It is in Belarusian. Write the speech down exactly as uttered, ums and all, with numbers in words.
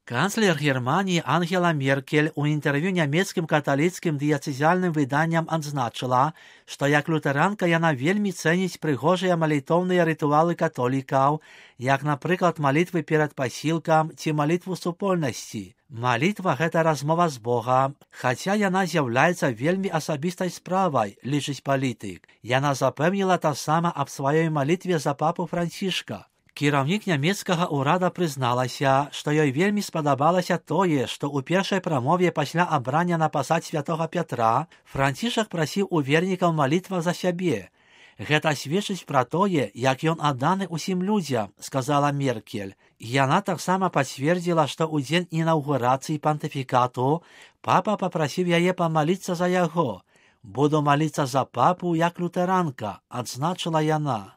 Канцлер Германии Ангела Меркель у інтэрв'ю нямецкім каталіцкім дыяцэзіяльным выданням адзначыла, што як лютэранка яна вельмі цэніць прыгожыя малітоўныя рытуалы католікаў, як, напрыклад, малітвы перад пасілкам ці малітву супольнасці. Малітва – гэта размова з Богам, хаця яна з'яўляецца вельмі асабістай справай, лічыць палітык. Яна запэўніла таксама аб сваёй малітве за папу Францішка. Кіраўнік нямецкага ўрада прызналася, што ёй вельмі спадабалася тое, што ў першай прамове пасля абрання на пасад святога Пятра Францішак прасіў у вернікаў малітва за сябе. Гэта сведчыць пра тое, як ён адданы ўсім людзям, сказала Меркель. Яна таксама пацвердзіла, што ў дзень інаўгурацыі пантыфікату папа папрасіў яе памаліцца за яго. «Буду маліцца за папу, як лютэранка», адзначыла яна.